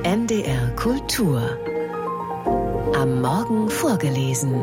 NDR Kultur. Am Morgen vorgelesen.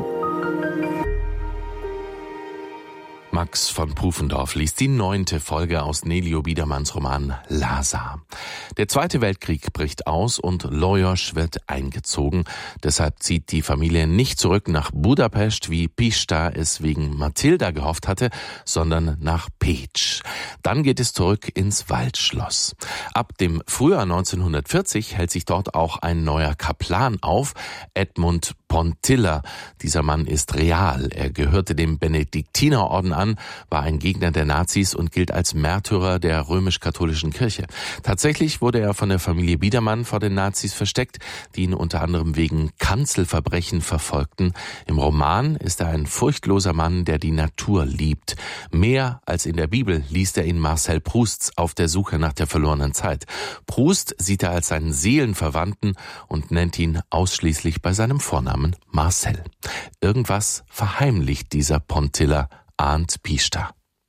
Max von Pufendorf liest die 9. Folge aus Nelio Biedermanns Roman Lazar. Der Zweite Weltkrieg bricht aus und Lajos wird eingezogen. Deshalb zieht die Familie nicht zurück nach Budapest, wie Pista es wegen Mathilda gehofft hatte, sondern nach Pécs. Dann geht es zurück ins Waldschloss. Ab dem Frühjahr 1940 hält sich dort auch ein neuer Kaplan auf, Edmund Pontilla. Dieser Mann ist real. Er gehörte dem Benediktinerorden an, war ein Gegner der Nazis und gilt als Märtyrer der römisch-katholischen Kirche. Tatsächlich wurde er von der Familie Biedermann vor den Nazis versteckt, die ihn unter anderem wegen Kanzelverbrechen verfolgten. Im Roman ist er ein furchtloser Mann, der die Natur liebt. Mehr als in der Bibel liest er in Marcel Prousts Auf der Suche nach der verlorenen Zeit. Proust sieht er als seinen Seelenverwandten und nennt ihn ausschließlich bei seinem Vornamen Marcel. Irgendwas verheimlicht dieser Pontilla, ahnt Pista.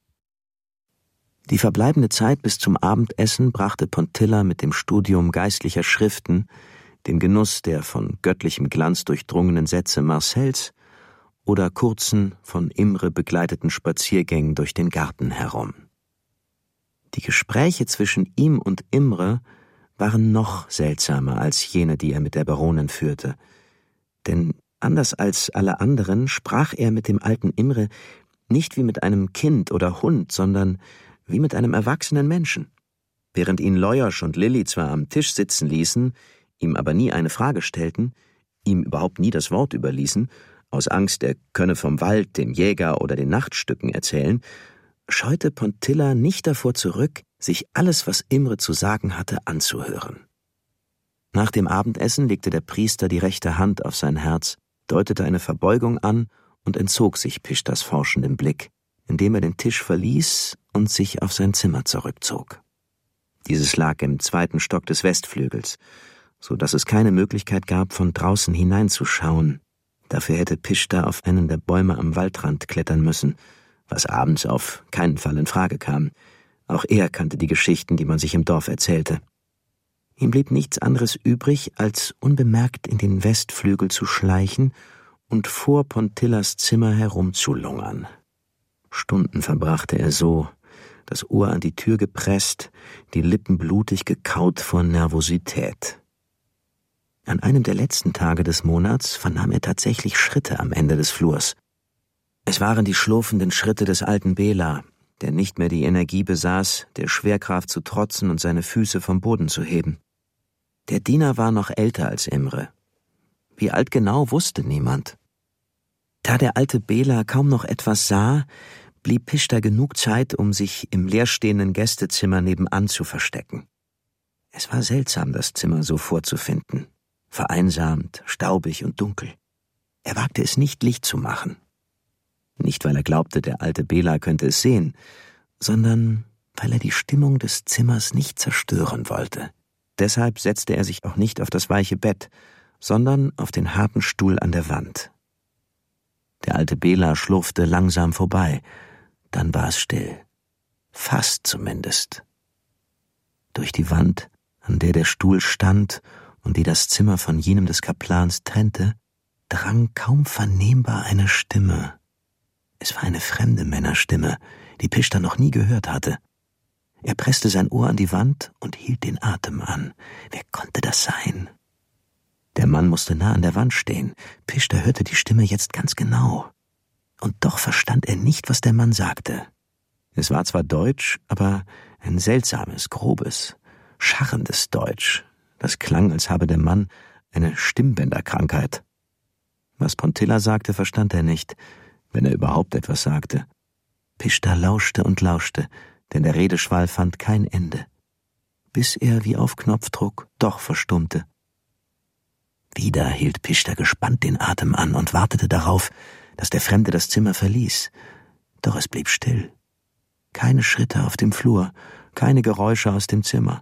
Die verbleibende Zeit bis zum Abendessen brachte Pontilla mit dem Studium geistlicher Schriften, dem Genuss der von göttlichem Glanz durchdrungenen Sätze Marcels oder kurzen, von Imre begleiteten Spaziergängen durch den Garten herum. Die Gespräche zwischen ihm und Imre waren noch seltsamer als jene, die er mit der Baronin führte. Denn anders als alle anderen sprach er mit dem alten Imre nicht wie mit einem Kind oder Hund, sondern wie mit einem erwachsenen Menschen. Während ihn Lajos und Lilli zwar am Tisch sitzen ließen, ihm aber nie eine Frage stellten, ihm überhaupt nie das Wort überließen, aus Angst, er könne vom Wald, dem Jäger oder den Nachtstücken erzählen, scheute Pontilla nicht davor zurück, sich alles, was Imre zu sagen hatte, anzuhören. Nach dem Abendessen legte der Priester die rechte Hand auf sein Herz, deutete eine Verbeugung an und entzog sich Pistas forschendem Blick, indem er den Tisch verließ und sich auf sein Zimmer zurückzog. Dieses lag im 2. Stock des Westflügels, so dass es keine Möglichkeit gab, von draußen hineinzuschauen. Dafür hätte Pista auf einen der Bäume am Waldrand klettern müssen, was abends auf keinen Fall in Frage kam. Auch er kannte die Geschichten, die man sich im Dorf erzählte. Ihm blieb nichts anderes übrig, als unbemerkt in den Westflügel zu schleichen und vor Pontillas Zimmer herumzulungern. Stunden verbrachte er so, das Ohr an die Tür gepresst, die Lippen blutig gekaut vor Nervosität. An einem der letzten Tage des Monats vernahm er tatsächlich Schritte am Ende des Flurs. Es waren die schlurfenden Schritte des alten Bela, der nicht mehr die Energie besaß, der Schwerkraft zu trotzen und seine Füße vom Boden zu heben. Der Diener war noch älter als Imre. Wie alt genau, wusste niemand. Da der alte Bela kaum noch etwas sah, blieb Pista genug Zeit, um sich im leerstehenden Gästezimmer nebenan zu verstecken. Es war seltsam, das Zimmer so vorzufinden. Vereinsamt, staubig und dunkel. Er wagte es nicht, Licht zu machen. Nicht, weil er glaubte, der alte Bela könnte es sehen, sondern weil er die Stimmung des Zimmers nicht zerstören wollte. Deshalb setzte er sich auch nicht auf das weiche Bett, sondern auf den harten Stuhl an der Wand. Der alte Bela schlurfte langsam vorbei, dann war es still. Fast zumindest. Durch die Wand, an der der Stuhl stand und die das Zimmer von jenem des Kaplans trennte, drang kaum vernehmbar eine Stimme. Es war eine fremde Männerstimme, die Pista noch nie gehört hatte. Er presste sein Ohr an die Wand und hielt den Atem an. Wer konnte das sein? Der Mann musste nah an der Wand stehen. Pista hörte die Stimme jetzt ganz genau. Und doch verstand er nicht, was der Mann sagte. Es war zwar Deutsch, aber ein seltsames, grobes, scharrendes Deutsch. Das klang, als habe der Mann eine Stimmbänderkrankheit. Was Pontilla sagte, verstand er nicht, wenn er überhaupt etwas sagte. Pista lauschte und lauschte, denn der Redeschwall fand kein Ende, bis er wie auf Knopfdruck doch verstummte. Wieder hielt Pista gespannt den Atem an und wartete darauf, dass der Fremde das Zimmer verließ. Doch es blieb still. Keine Schritte auf dem Flur, keine Geräusche aus dem Zimmer.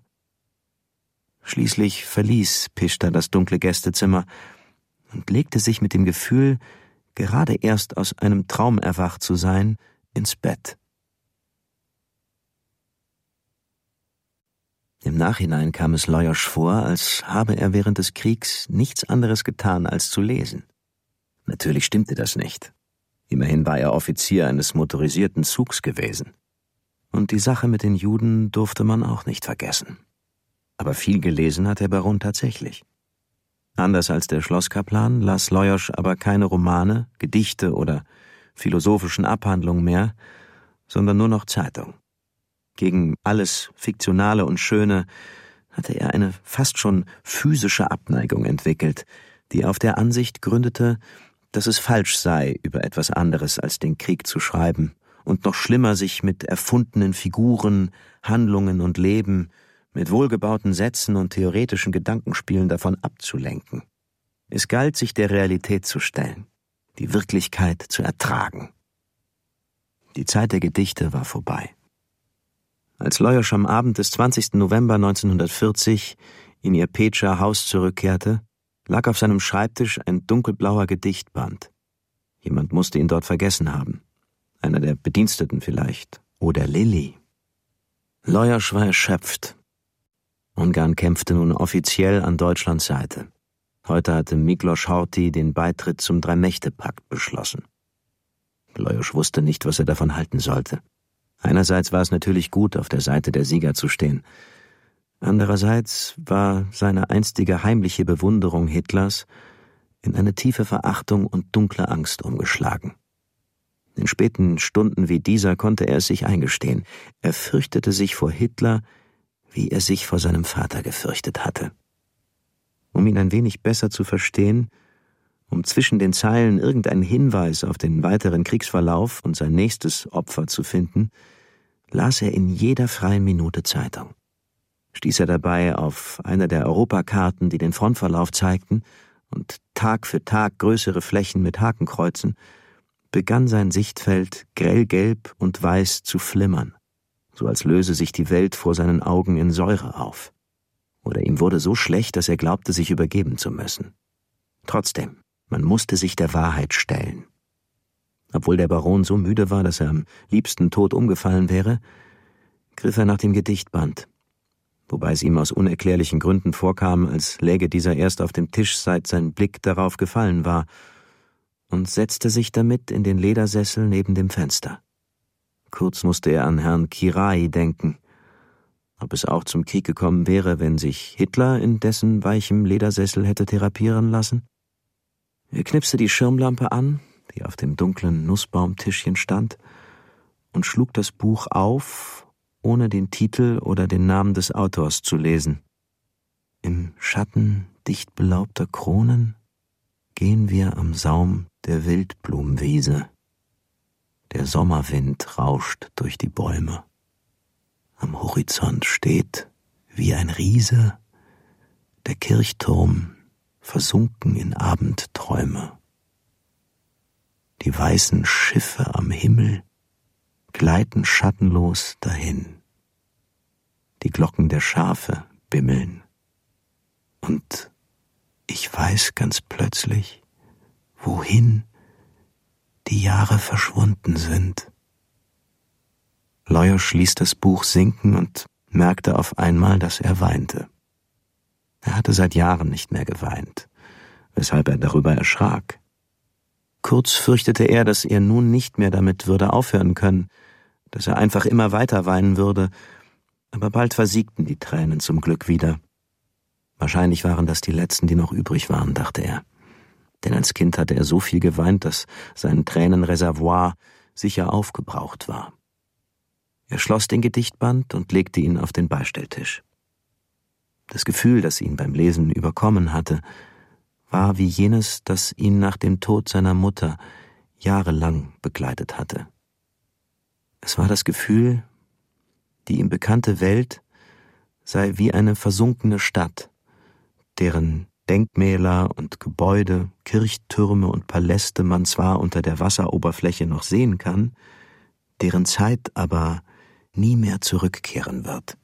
Schließlich verließ Pista das dunkle Gästezimmer und legte sich mit dem Gefühl, gerade erst aus einem Traum erwacht zu sein, ins Bett. Im Nachhinein kam es Lajos vor, als habe er während des Kriegs nichts anderes getan, als zu lesen. Natürlich stimmte das nicht. Immerhin war er Offizier eines motorisierten Zugs gewesen. Und die Sache mit den Juden durfte man auch nicht vergessen. Aber viel gelesen hat der Baron tatsächlich. Anders als der Schlosskaplan las Lajos aber keine Romane, Gedichte oder philosophischen Abhandlungen mehr, sondern nur noch Zeitung. Gegen alles Fiktionale und Schöne hatte er eine fast schon physische Abneigung entwickelt, die auf der Ansicht gründete, dass es falsch sei, über etwas anderes als den Krieg zu schreiben und noch schlimmer, sich mit erfundenen Figuren, Handlungen und Leben, mit wohlgebauten Sätzen und theoretischen Gedankenspielen davon abzulenken. Es galt, sich der Realität zu stellen, die Wirklichkeit zu ertragen. Die Zeit der Gedichte war vorbei. Als Lajos am Abend des 20. November 1940 in ihr Pécser Haus zurückkehrte, lag auf seinem Schreibtisch ein dunkelblauer Gedichtband. Jemand musste ihn dort vergessen haben. Einer der Bediensteten vielleicht. Oder Lilly. Lajos war erschöpft. Ungarn kämpfte nun offiziell an Deutschlands Seite. Heute hatte Miklos Horthy den Beitritt zum Drei-Mächte-Pakt beschlossen. Lajos wusste nicht, was er davon halten sollte. Einerseits war es natürlich gut, auf der Seite der Sieger zu stehen. Andererseits war seine einstige heimliche Bewunderung Hitlers in eine tiefe Verachtung und dunkle Angst umgeschlagen. In späten Stunden wie dieser konnte er es sich eingestehen. Er fürchtete sich vor Hitler, wie er sich vor seinem Vater gefürchtet hatte. Um ihn ein wenig besser zu verstehen, um zwischen den Zeilen irgendeinen Hinweis auf den weiteren Kriegsverlauf und sein nächstes Opfer zu finden, las er in jeder freien Minute Zeitung. Stieß er dabei auf eine der Europakarten, die den Frontverlauf zeigten, und Tag für Tag größere Flächen mit Hakenkreuzen, begann sein Sichtfeld grellgelb und weiß zu flimmern, so als löse sich die Welt vor seinen Augen in Säure auf. Oder ihm wurde so schlecht, dass er glaubte, sich übergeben zu müssen. Trotzdem, man musste sich der Wahrheit stellen. Obwohl der Baron so müde war, dass er am liebsten tot umgefallen wäre, griff er nach dem Gedichtband, wobei es ihm aus unerklärlichen Gründen vorkam, als läge dieser erst auf dem Tisch, seit sein Blick darauf gefallen war, und setzte sich damit in den Ledersessel neben dem Fenster. Kurz musste er an Herrn Kirai denken. Ob es auch zum Krieg gekommen wäre, wenn sich Hitler in dessen weichem Ledersessel hätte therapieren lassen? Er knipste die Schirmlampe an, die auf dem dunklen Nussbaumtischchen stand, und schlug das Buch auf, ohne den Titel oder den Namen des Autors zu lesen. Im Schatten dicht belaubter Kronen gehen wir am Saum der Wildblumenwiese. Der Sommerwind rauscht durch die Bäume. Am Horizont steht, wie ein Riese, der Kirchturm, versunken in Abendträume. Die weißen Schiffe am Himmel gleiten schattenlos dahin. Die Glocken der Schafe bimmeln. Und ich weiß ganz plötzlich, wohin die Jahre verschwunden sind. Lajos ließ das Buch sinken und merkte auf einmal, dass er weinte. Er hatte seit Jahren nicht mehr geweint, weshalb er darüber erschrak. Kurz fürchtete er, dass er nun nicht mehr damit würde aufhören können, dass er einfach immer weiter weinen würde, aber bald versiegten die Tränen zum Glück wieder. Wahrscheinlich waren das die letzten, die noch übrig waren, dachte er. Denn als Kind hatte er so viel geweint, dass sein Tränenreservoir sicher aufgebraucht war. Er schloss den Gedichtband und legte ihn auf den Beistelltisch. Das Gefühl, das ihn beim Lesen überkommen hatte, war wie jenes, das ihn nach dem Tod seiner Mutter jahrelang begleitet hatte. Es war das Gefühl, die ihm bekannte Welt sei wie eine versunkene Stadt, deren Denkmäler und Gebäude, Kirchtürme und Paläste man zwar unter der Wasseroberfläche noch sehen kann, deren Zeit aber nie mehr zurückkehren wird.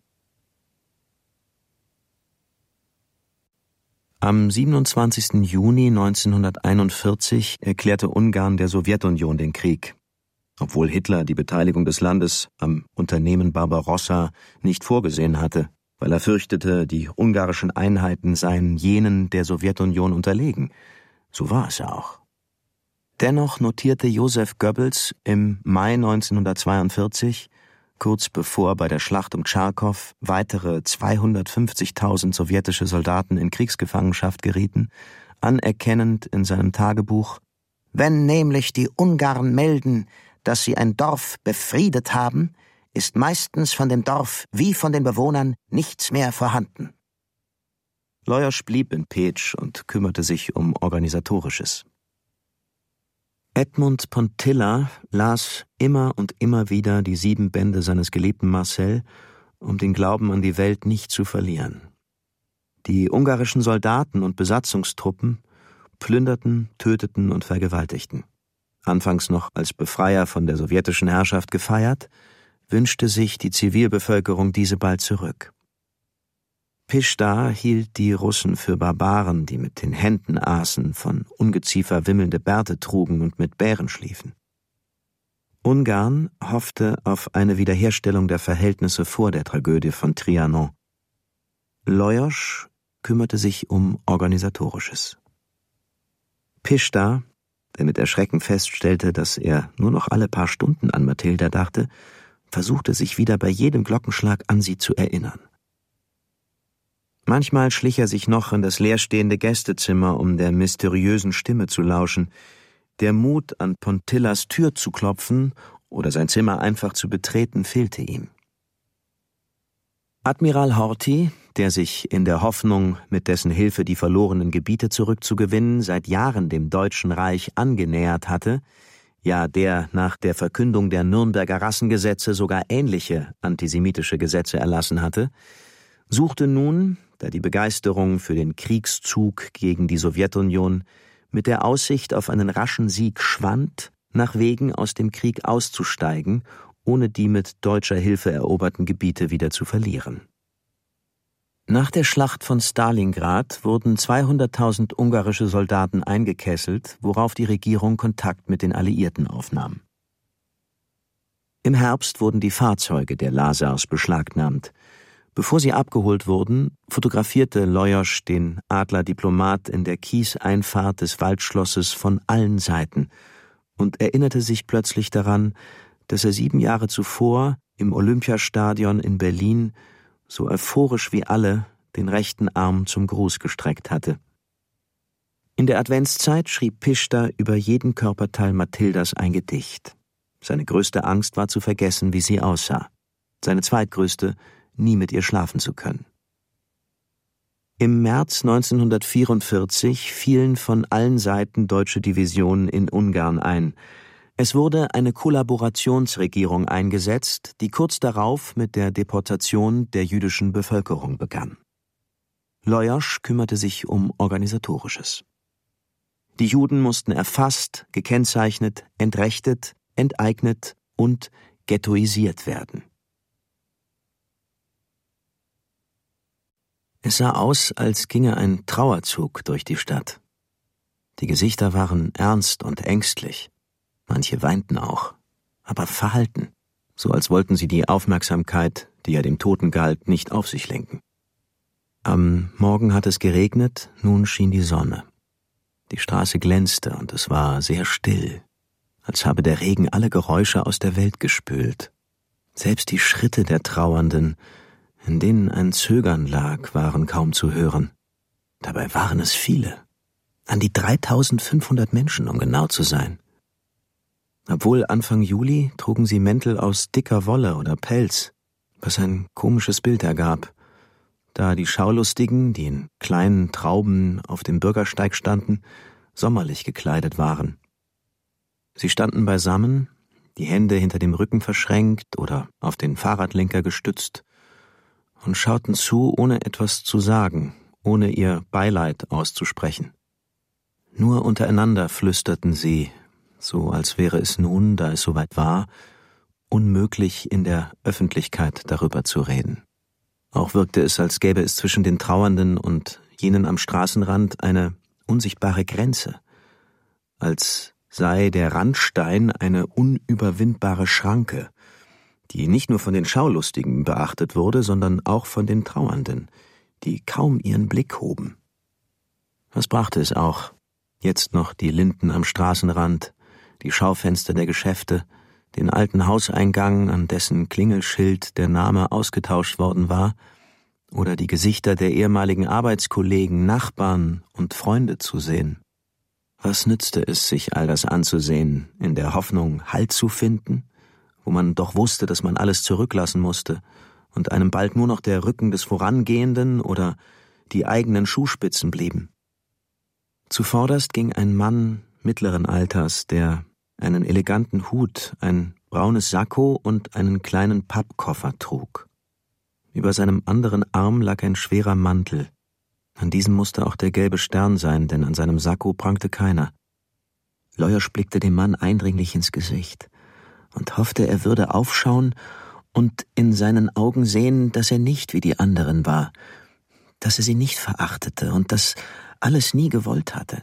Am 27. Juni 1941 erklärte Ungarn der Sowjetunion den Krieg, obwohl Hitler die Beteiligung des Landes am Unternehmen Barbarossa nicht vorgesehen hatte, weil er fürchtete, die ungarischen Einheiten seien jenen der Sowjetunion unterlegen. So war es ja auch. Dennoch notierte Joseph Goebbels im Mai 1942, kurz bevor bei der Schlacht um Charkow weitere 250.000 sowjetische Soldaten in Kriegsgefangenschaft gerieten, anerkennend in seinem Tagebuch: Wenn nämlich die Ungarn melden, dass sie ein Dorf befriedet haben, ist meistens von dem Dorf wie von den Bewohnern nichts mehr vorhanden. Lajos blieb in Pécs und kümmerte sich um Organisatorisches. Edmund Pontilla las immer und immer wieder die 7 Bände seines geliebten Marcel, um den Glauben an die Welt nicht zu verlieren. Die ungarischen Soldaten und Besatzungstruppen plünderten, töteten und vergewaltigten. Anfangs noch als Befreier von der sowjetischen Herrschaft gefeiert, wünschte sich die Zivilbevölkerung diese bald zurück. Pischda hielt die Russen für Barbaren, die mit den Händen aßen, von Ungeziefer wimmelnde Bärte trugen und mit Bären schliefen. Ungarn hoffte auf eine Wiederherstellung der Verhältnisse vor der Tragödie von Trianon. Lajos kümmerte sich um Organisatorisches. Pischda, der mit Erschrecken feststellte, dass er nur noch alle paar Stunden an Mathilda dachte, versuchte sich wieder bei jedem Glockenschlag an sie zu erinnern. Manchmal schlich er sich noch in das leerstehende Gästezimmer, um der mysteriösen Stimme zu lauschen. Der Mut, an Pontillas Tür zu klopfen oder sein Zimmer einfach zu betreten, fehlte ihm. Admiral Horthy, der sich in der Hoffnung, mit dessen Hilfe die verlorenen Gebiete zurückzugewinnen, seit Jahren dem Deutschen Reich angenähert hatte, ja, der nach der Verkündung der Nürnberger Rassengesetze sogar ähnliche antisemitische Gesetze erlassen hatte, suchte nun, da die Begeisterung für den Kriegszug gegen die Sowjetunion mit der Aussicht auf einen raschen Sieg schwand, nach Wegen aus dem Krieg auszusteigen, ohne die mit deutscher Hilfe eroberten Gebiete wieder zu verlieren. Nach der Schlacht von Stalingrad wurden 200.000 ungarische Soldaten eingekesselt, worauf die Regierung Kontakt mit den Alliierten aufnahm. Im Herbst wurden die Fahrzeuge der Lazars beschlagnahmt. Bevor sie abgeholt wurden, fotografierte Lajos den Adler-Diplomat in der Kieseinfahrt des Waldschlosses von allen Seiten und erinnerte sich plötzlich daran, dass er 7 Jahre zuvor im Olympiastadion in Berlin so euphorisch wie alle den rechten Arm zum Gruß gestreckt hatte. In der Adventszeit schrieb Pischda über jeden Körperteil Mathildas ein Gedicht. Seine größte Angst war zu vergessen, wie sie aussah. Seine zweitgrößte, nie mit ihr schlafen zu können. Im März 1944 fielen von allen Seiten deutsche Divisionen in Ungarn ein. Es wurde eine Kollaborationsregierung eingesetzt, die kurz darauf mit der Deportation der jüdischen Bevölkerung begann. Lajos kümmerte sich um Organisatorisches. Die Juden mussten erfasst, gekennzeichnet, entrechtet, enteignet und ghettoisiert werden. Es sah aus, als ginge ein Trauerzug durch die Stadt. Die Gesichter waren ernst und ängstlich. Manche weinten auch, aber verhalten, so als wollten sie die Aufmerksamkeit, die ja dem Toten galt, nicht auf sich lenken. Am Morgen hatte es geregnet, nun schien die Sonne. Die Straße glänzte und es war sehr still, als habe der Regen alle Geräusche aus der Welt gespült. Selbst die Schritte der Trauernden, in denen ein Zögern lag, waren kaum zu hören. Dabei waren es viele. An die 3.500 Menschen, um genau zu sein. Obwohl Anfang Juli trugen sie Mäntel aus dicker Wolle oder Pelz, was ein komisches Bild ergab, da die Schaulustigen, die in kleinen Trauben auf dem Bürgersteig standen, sommerlich gekleidet waren. Sie standen beisammen, die Hände hinter dem Rücken verschränkt oder auf den Fahrradlenker gestützt, und schauten zu, ohne etwas zu sagen, ohne ihr Beileid auszusprechen. Nur untereinander flüsterten sie, so als wäre es nun, da es soweit war, unmöglich, in der Öffentlichkeit darüber zu reden. Auch wirkte es, als gäbe es zwischen den Trauernden und jenen am Straßenrand eine unsichtbare Grenze, als sei der Randstein eine unüberwindbare Schranke, die nicht nur von den Schaulustigen beachtet wurde, sondern auch von den Trauernden, die kaum ihren Blick hoben. Was brachte es auch, jetzt noch die Linden am Straßenrand, die Schaufenster der Geschäfte, den alten Hauseingang, an dessen Klingelschild der Name ausgetauscht worden war, oder die Gesichter der ehemaligen Arbeitskollegen, Nachbarn und Freunde zu sehen? Was nützte es, sich all das anzusehen, in der Hoffnung, Halt zu finden, wo man doch wusste, dass man alles zurücklassen musste und einem bald nur noch der Rücken des Vorangehenden oder die eigenen Schuhspitzen blieben? Zuvorderst ging ein Mann mittleren Alters, der einen eleganten Hut, ein braunes Sakko und einen kleinen Pappkoffer trug. Über seinem anderen Arm lag ein schwerer Mantel. An diesem musste auch der gelbe Stern sein, denn an seinem Sakko prangte keiner. Leuersch blickte dem Mann eindringlich ins Gesicht und hoffte, er würde aufschauen und in seinen Augen sehen, dass er nicht wie die anderen war, dass er sie nicht verachtete und das alles nie gewollt hatte.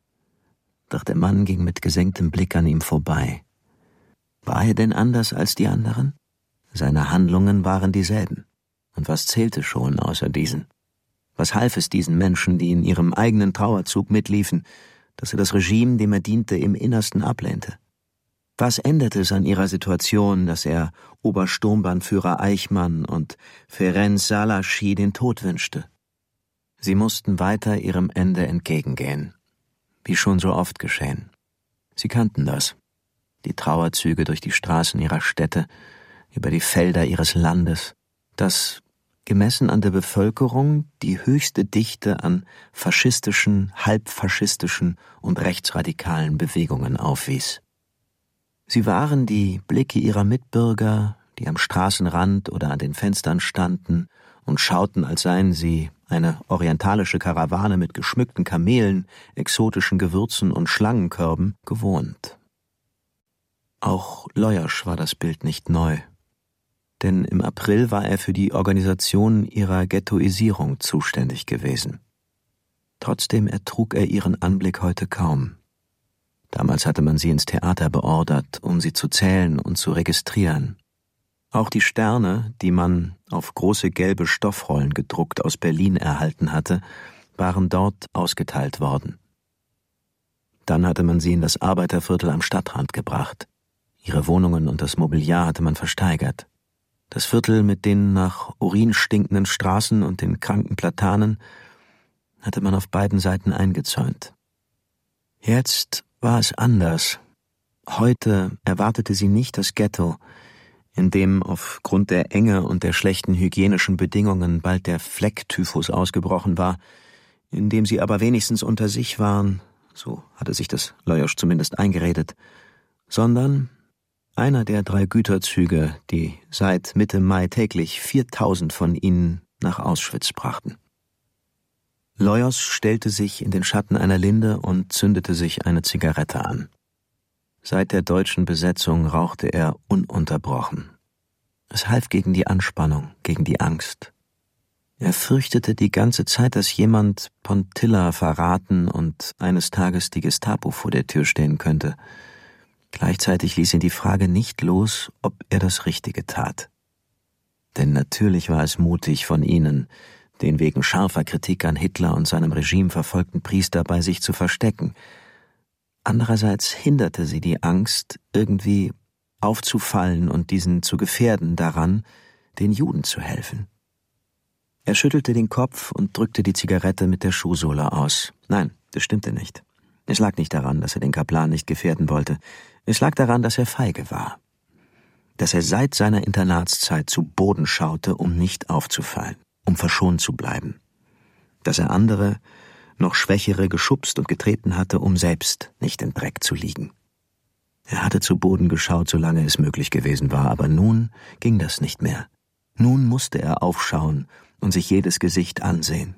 Doch der Mann ging mit gesenktem Blick an ihm vorbei. War er denn anders als die anderen? Seine Handlungen waren dieselben. Und was zählte schon außer diesen? Was half es diesen Menschen, die in ihrem eigenen Trauerzug mitliefen, dass er das Regime, dem er diente, im Innersten ablehnte? Was änderte es an ihrer Situation, dass er Obersturmbannführer Eichmann und Ferenc Salaschi den Tod wünschte? Sie mussten weiter ihrem Ende entgegengehen, wie schon so oft geschehen. Sie kannten das, die Trauerzüge durch die Straßen ihrer Städte, über die Felder ihres Landes, das, gemessen an der Bevölkerung, die höchste Dichte an faschistischen, halbfaschistischen und rechtsradikalen Bewegungen aufwies. Sie waren die Blicke ihrer Mitbürger, die am Straßenrand oder an den Fenstern standen und schauten, als seien sie eine orientalische Karawane mit geschmückten Kamelen, exotischen Gewürzen und Schlangenkörben gewohnt. Auch Leuersch war das Bild nicht neu, denn im April war er für die Organisation ihrer Ghettoisierung zuständig gewesen. Trotzdem ertrug er ihren Anblick heute kaum. Damals hatte man sie ins Theater beordert, um sie zu zählen und zu registrieren. Auch die Sterne, die man auf große gelbe Stoffrollen gedruckt aus Berlin erhalten hatte, waren dort ausgeteilt worden. Dann hatte man sie in das Arbeiterviertel am Stadtrand gebracht. Ihre Wohnungen und das Mobiliar hatte man versteigert. Das Viertel mit den nach Urin stinkenden Straßen und den kranken Platanen hatte man auf beiden Seiten eingezäunt. Jetzt war es anders. Heute erwartete sie nicht das Ghetto, in dem aufgrund der Enge und der schlechten hygienischen Bedingungen bald der Flecktyphus ausgebrochen war, in dem sie aber wenigstens unter sich waren, so hatte sich das Leuersch zumindest eingeredet, sondern einer der 3 Güterzüge, die seit Mitte Mai täglich 4000 von ihnen nach Auschwitz brachten. Leuersch stellte sich in den Schatten einer Linde und zündete sich eine Zigarette an. Seit der deutschen Besetzung rauchte er ununterbrochen. Es half gegen die Anspannung, gegen die Angst. Er fürchtete die ganze Zeit, dass jemand Pontilla verraten und eines Tages die Gestapo vor der Tür stehen könnte. Gleichzeitig ließ ihn die Frage nicht los, ob er das Richtige tat. Denn natürlich war es mutig von ihnen, den wegen scharfer Kritik an Hitler und seinem Regime verfolgten Priester bei sich zu verstecken. Andererseits hinderte sie die Angst, irgendwie aufzufallen und diesen zu gefährden daran, den Juden zu helfen. Er schüttelte den Kopf und drückte die Zigarette mit der Schuhsohle aus. Nein, das stimmte nicht. Es lag nicht daran, dass er den Kaplan nicht gefährden wollte. Es lag daran, dass er feige war. Dass er seit seiner Internatszeit zu Boden schaute, um nicht aufzufallen, um verschont zu bleiben. Dass er andere, noch Schwächere geschubst und getreten hatte, um selbst nicht im Dreck zu liegen. Er hatte zu Boden geschaut, solange es möglich gewesen war, aber nun ging das nicht mehr. Nun musste er aufschauen und sich jedes Gesicht ansehen.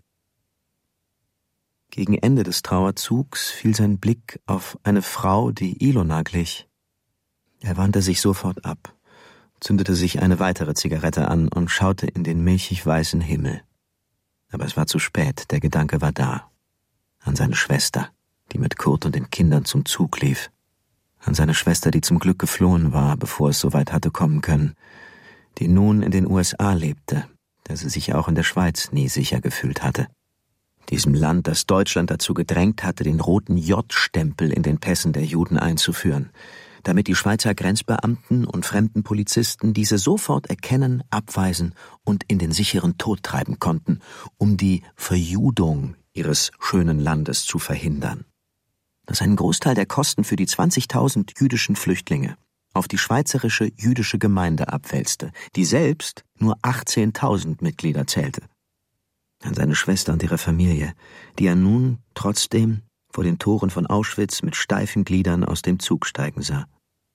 Gegen Ende des Trauerzugs fiel sein Blick auf eine Frau, die Ilona glich. Er wandte sich sofort ab, zündete sich eine weitere Zigarette an und schaute in den milchig-weißen Himmel. Aber es war zu spät, der Gedanke war da. An seine Schwester, die mit Kurt und den Kindern zum Zug lief. An seine Schwester, die zum Glück geflohen war, bevor es so weit hatte kommen können. die nun in den USA lebte, da sie sich auch in der Schweiz nie sicher gefühlt hatte. Diesem Land, das Deutschland dazu gedrängt hatte, den roten J-Stempel in den Pässen der Juden einzuführen, damit die Schweizer Grenzbeamten und fremden Polizisten diese sofort erkennen, abweisen und in den sicheren Tod treiben konnten, um die Verjudung ihres schönen Landes zu verhindern. Das einen Großteil der Kosten für die 20.000 jüdischen Flüchtlinge auf die schweizerische jüdische Gemeinde abwälzte, die selbst nur 18.000 Mitglieder zählte. An seine Schwester und ihre Familie, die er nun trotzdem vor den Toren von Auschwitz mit steifen Gliedern aus dem Zug steigen sah.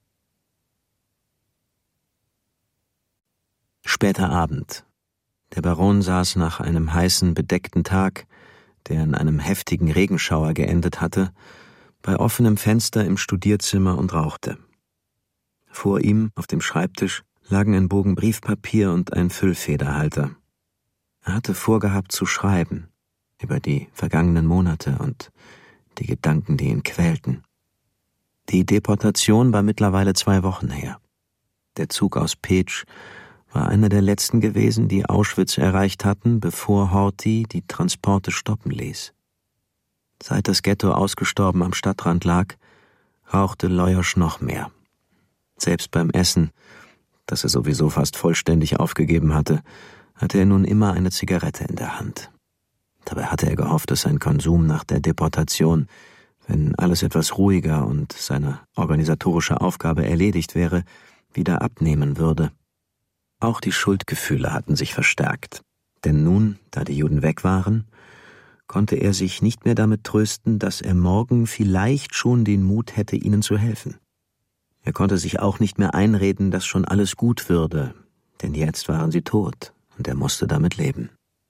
Später Abend. Der Baron saß nach einem heißen, bedeckten Tag, der in einem heftigen Regenschauer geendet hatte, bei offenem Fenster im Studierzimmer und rauchte. Vor ihm, auf dem Schreibtisch, lagen ein Bogen Briefpapier und ein Füllfederhalter. Er hatte vorgehabt zu schreiben über die vergangenen Monate und die Gedanken, die ihn quälten. Die Deportation war mittlerweile 2 Wochen her. Der Zug aus Pécs war einer der letzten gewesen, die Auschwitz erreicht hatten, bevor Horthy die Transporte stoppen ließ. Seit das Ghetto ausgestorben am Stadtrand lag, rauchte Lajos noch mehr. Selbst beim Essen, das er sowieso fast vollständig aufgegeben hatte er nun immer eine Zigarette in der Hand. Dabei hatte er gehofft, dass sein Konsum nach der Deportation, wenn alles etwas ruhiger und seine organisatorische Aufgabe erledigt wäre, wieder abnehmen würde. Auch die Schuldgefühle hatten sich verstärkt, denn nun, da die Juden weg waren, konnte er sich nicht mehr damit trösten, dass er morgen vielleicht schon den Mut hätte, ihnen zu helfen. Er konnte sich auch nicht mehr einreden, dass schon alles gut würde, denn jetzt waren sie tot und er musste damit leben.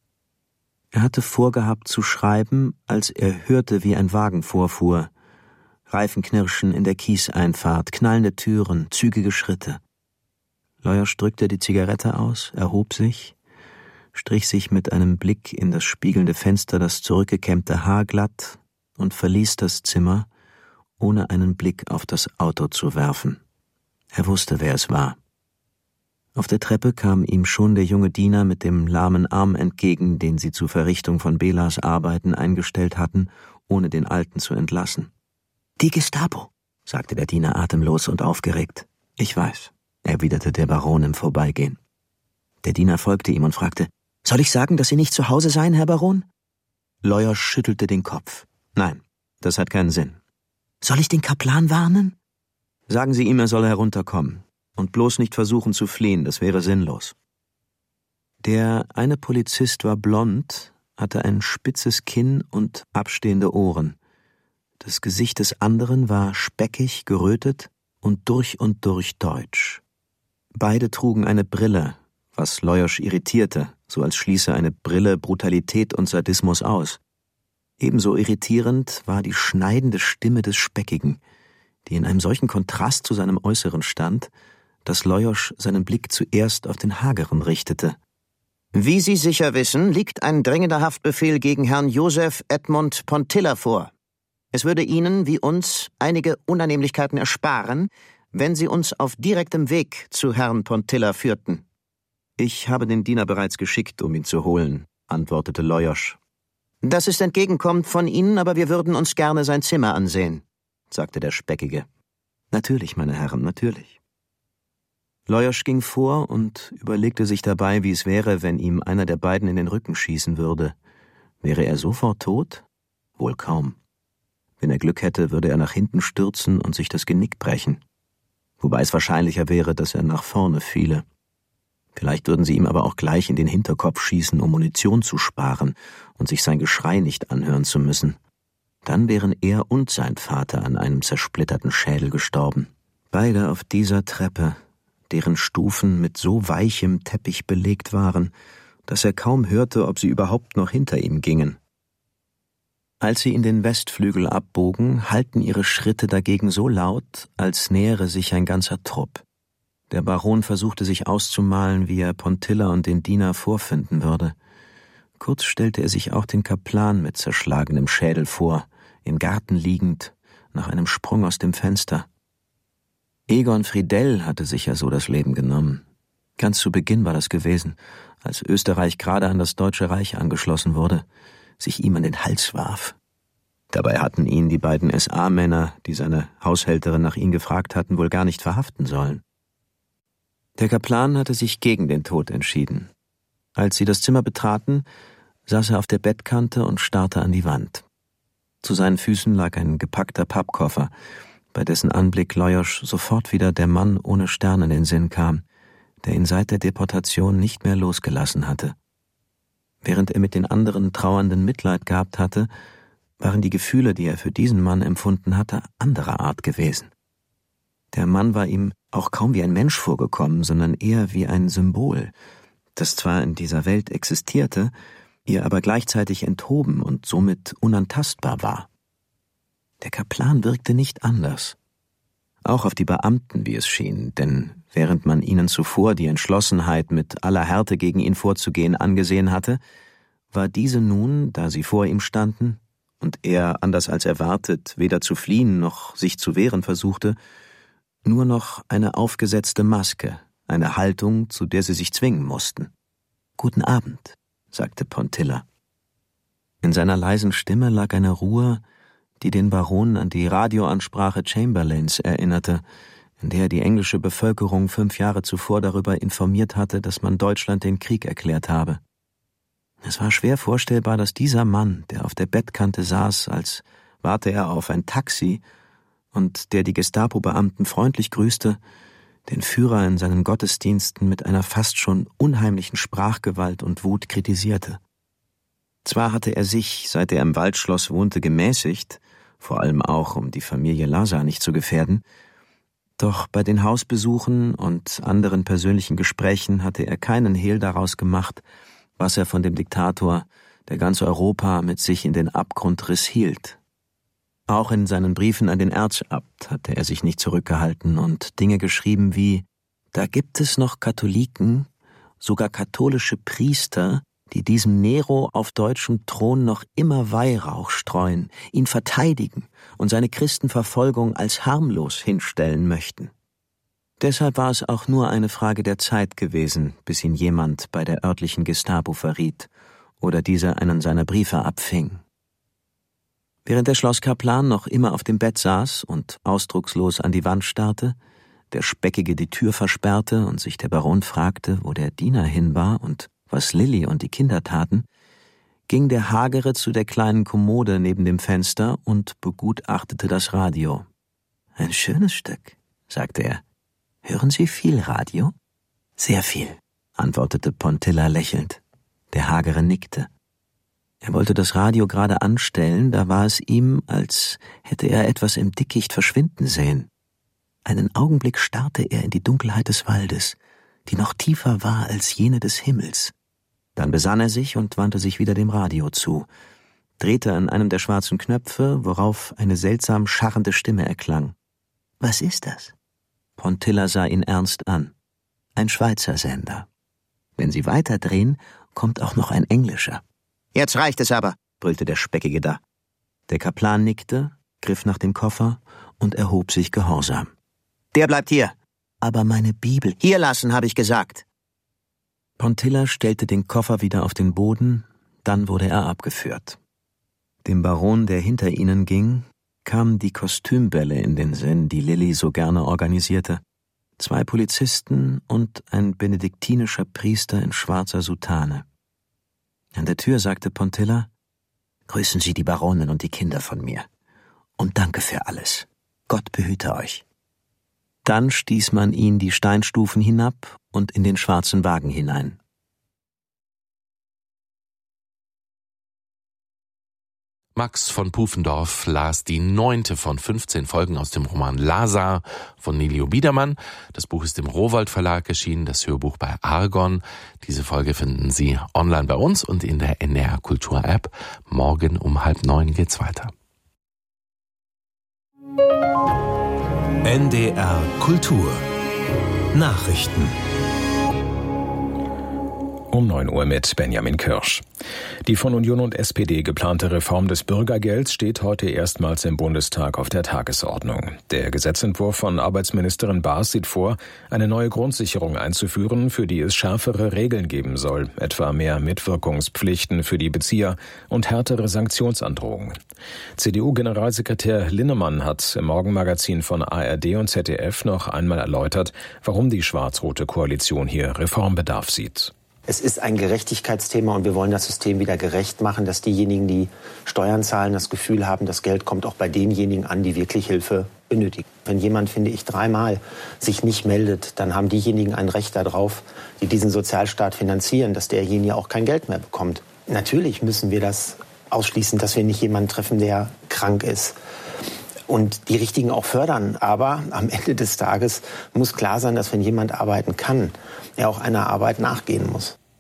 Er hatte vorgehabt zu schreiben, als er hörte, wie ein Wagen vorfuhr. Reifenknirschen in der Kieseinfahrt, knallende Türen, zügige Schritte. Lajos drückte die Zigarette aus, erhob sich, strich sich mit einem Blick in das spiegelnde Fenster das zurückgekämmte Haar glatt und verließ das Zimmer, ohne einen Blick auf das Auto zu werfen. Er wusste, wer es war. Auf der Treppe kam ihm schon der junge Diener mit dem lahmen Arm entgegen, den sie zur Verrichtung von Belas Arbeiten eingestellt hatten, ohne den Alten zu entlassen. »Die Gestapo«, sagte der Diener atemlos und aufgeregt. »Ich weiß«, erwiderte der Baron im Vorbeigehen. Der Diener folgte ihm und fragte, »Soll ich sagen, dass Sie nicht zu Hause seien, Herr Baron?« Lajos schüttelte den Kopf. »Nein, das hat keinen Sinn.« »Soll ich den Kaplan warnen?« »Sagen Sie ihm, er soll herunterkommen. Und bloß nicht versuchen zu fliehen, das wäre sinnlos.« Der eine Polizist war blond, hatte ein spitzes Kinn und abstehende Ohren. Das Gesicht des anderen war speckig, gerötet und durch deutsch. Beide trugen eine Brille, was Lajos irritierte, so als schließe eine Brille Brutalität und Sadismus aus. Ebenso irritierend war die schneidende Stimme des Speckigen, die in einem solchen Kontrast zu seinem Äußeren stand, dass Lajos seinen Blick zuerst auf den Hageren richtete. »Wie Sie sicher wissen, liegt ein dringender Haftbefehl gegen Herrn Joseph Edmund Pontilla vor. Es würde Ihnen, wie uns, einige Unannehmlichkeiten ersparen, wenn Sie uns auf direktem Weg zu Herrn Pontilla führten.« »Ich habe den Diener bereits geschickt, um ihn zu holen«, antwortete Lajos. »Das ist entgegenkommend von Ihnen, aber wir würden uns gerne sein Zimmer ansehen«, sagte der Speckige. »Natürlich, meine Herren, natürlich.« Lajos ging vor und überlegte sich dabei, wie es wäre, wenn ihm einer der beiden in den Rücken schießen würde. Wäre er sofort tot? Wohl kaum. Wenn er Glück hätte, würde er nach hinten stürzen und sich das Genick brechen. Wobei es wahrscheinlicher wäre, dass er nach vorne fiele. Vielleicht würden sie ihm aber auch gleich in den Hinterkopf schießen, um Munition zu sparen und sich sein Geschrei nicht anhören zu müssen. Dann wären er und sein Vater an einem zersplitterten Schädel gestorben. Beide auf dieser Treppe, deren Stufen mit so weichem Teppich belegt waren, dass er kaum hörte, ob sie überhaupt noch hinter ihm gingen. Als sie in den Westflügel abbogen, hallten ihre Schritte dagegen so laut, als nähere sich ein ganzer Trupp. Der Baron versuchte sich auszumalen, wie er Pontilla und den Diener vorfinden würde. Kurz stellte er sich auch den Kaplan mit zerschlagenem Schädel vor, im Garten liegend, nach einem Sprung aus dem Fenster. Egon Friedel hatte sich ja so das Leben genommen. Ganz zu Beginn war das gewesen, als Österreich gerade an das Deutsche Reich angeschlossen wurde, sich ihm an den Hals warf. Dabei hatten ihn die beiden SA-Männer, die seine Haushälterin nach ihm gefragt hatten, wohl gar nicht verhaften sollen. Der Kaplan hatte sich gegen den Tod entschieden. Als sie das Zimmer betraten, saß er auf der Bettkante und starrte an die Wand. Zu seinen Füßen lag ein gepackter Pappkoffer, bei dessen Anblick Lajos sofort wieder der Mann ohne Stern in den Sinn kam, der ihn seit der Deportation nicht mehr losgelassen hatte. Während er mit den anderen Trauernden Mitleid gehabt hatte, waren die Gefühle, die er für diesen Mann empfunden hatte, anderer Art gewesen. Der Mann war ihm auch kaum wie ein Mensch vorgekommen, sondern eher wie ein Symbol, das zwar in dieser Welt existierte, ihr aber gleichzeitig enthoben und somit unantastbar war. Der Kaplan wirkte nicht anders. Auch auf die Beamten, wie es schien, denn während man ihnen zuvor die Entschlossenheit, mit aller Härte gegen ihn vorzugehen, angesehen hatte, war diese nun, da sie vor ihm standen, und er, anders als erwartet, weder zu fliehen noch sich zu wehren versuchte, nur noch eine aufgesetzte Maske, eine Haltung, zu der sie sich zwingen mussten. »Guten Abend«, sagte Pontilla. In seiner leisen Stimme lag eine Ruhe, die den Baron an die Radioansprache Chamberlains erinnerte, in der er die englische Bevölkerung 5 Jahre zuvor darüber informiert hatte, dass man Deutschland den Krieg erklärt habe. Es war schwer vorstellbar, dass dieser Mann, der auf der Bettkante saß, als warte er auf ein Taxi und der die Gestapo-Beamten freundlich grüßte, den Führer in seinen Gottesdiensten mit einer fast schon unheimlichen Sprachgewalt und Wut kritisierte. Zwar hatte er sich, seit er im Waldschloss wohnte, gemäßigt, vor allem auch, um die Familie Lászár nicht zu gefährden, doch bei den Hausbesuchen und anderen persönlichen Gesprächen hatte er keinen Hehl daraus gemacht, was er von dem Diktator, der ganz Europa mit sich in den Abgrund riss, hielt. Auch in seinen Briefen an den Erzabt hatte er sich nicht zurückgehalten und Dinge geschrieben wie: »Da gibt es noch Katholiken, sogar katholische Priester, die diesem Nero auf deutschem Thron noch immer Weihrauch streuen, ihn verteidigen und seine Christenverfolgung als harmlos hinstellen möchten.« Deshalb war es auch nur eine Frage der Zeit gewesen, bis ihn jemand bei der örtlichen Gestapo verriet oder dieser einen seiner Briefe abfing. Während der Schlosskaplan noch immer auf dem Bett saß und ausdruckslos an die Wand starrte, der Speckige die Tür versperrte und sich der Baron fragte, wo der Diener hin war und was Lilli und die Kinder taten, ging der Hagere zu der kleinen Kommode neben dem Fenster und begutachtete das Radio. »Ein schönes Stück«, sagte er. »Hören Sie viel Radio?« »Sehr viel«, antwortete Pontilla lächelnd. Der Hagere nickte. Er wollte das Radio gerade anstellen, da war es ihm, als hätte er etwas im Dickicht verschwinden sehen. Einen Augenblick starrte er in die Dunkelheit des Waldes, die noch tiefer war als jene des Himmels. Dann besann er sich und wandte sich wieder dem Radio zu, drehte an einem der schwarzen Knöpfe, worauf eine seltsam scharrende Stimme erklang. »Was ist das?« Pontilla sah ihn ernst an. »Ein Schweizer Sender. Wenn Sie weiterdrehen, kommt auch noch ein englischer.« »Jetzt reicht es aber«, brüllte der Speckige da. Der Kaplan nickte, griff nach dem Koffer und erhob sich gehorsam. »Der bleibt hier.« »Aber meine Bibel...« »Hier lassen, habe ich gesagt.« Pontilla stellte den Koffer wieder auf den Boden, dann wurde er abgeführt. Dem Baron, der hinter ihnen ging, kamen die Kostümbälle in den Sinn, die Lilli so gerne organisierte. 2 Polizisten und ein benediktinischer Priester in schwarzer Soutane. An der Tür sagte Pontilla: »Grüßen Sie die Baronin und die Kinder von mir. Und danke für alles. Gott behüte euch.« Dann stieß man ihn die Steinstufen hinab und in den schwarzen Wagen hinein. Max von Pufendorf las die 9. von 15 Folgen aus dem Roman Lászár von Nelio Biedermann. Das Buch ist im Rowohlt Verlag erschienen, das Hörbuch bei Argon. Diese Folge finden Sie online bei uns und in der NDR Kultur App. Morgen um 8:30 geht's weiter. NDR Kultur Nachrichten. Um 9 Uhr mit Benjamin Kirsch. Die von Union und SPD geplante Reform des Bürgergelds steht heute erstmals im Bundestag auf der Tagesordnung. Der Gesetzentwurf von Arbeitsministerin Baas sieht vor, eine neue Grundsicherung einzuführen, für die es schärfere Regeln geben soll, etwa mehr Mitwirkungspflichten für die Bezieher und härtere Sanktionsandrohungen. CDU-Generalsekretär Linnemann hat im Morgenmagazin von ARD und ZDF noch einmal erläutert, warum die schwarz-rote Koalition hier Reformbedarf sieht. Es ist ein Gerechtigkeitsthema und wir wollen das System wieder gerecht machen, dass diejenigen, die Steuern zahlen, das Gefühl haben, das Geld kommt auch bei denjenigen an, die wirklich Hilfe benötigen. Wenn jemand, finde ich, 3-mal sich nicht meldet, dann haben diejenigen ein Recht darauf, die diesen Sozialstaat finanzieren, dass derjenige auch kein Geld mehr bekommt. Natürlich müssen wir das ausschließen, dass wir nicht jemanden treffen, der krank ist. Und die Richtigen auch fördern. Aber am Ende des Tages muss klar sein, dass wenn jemand arbeiten kann, er auch einer Arbeit nachgehen muss.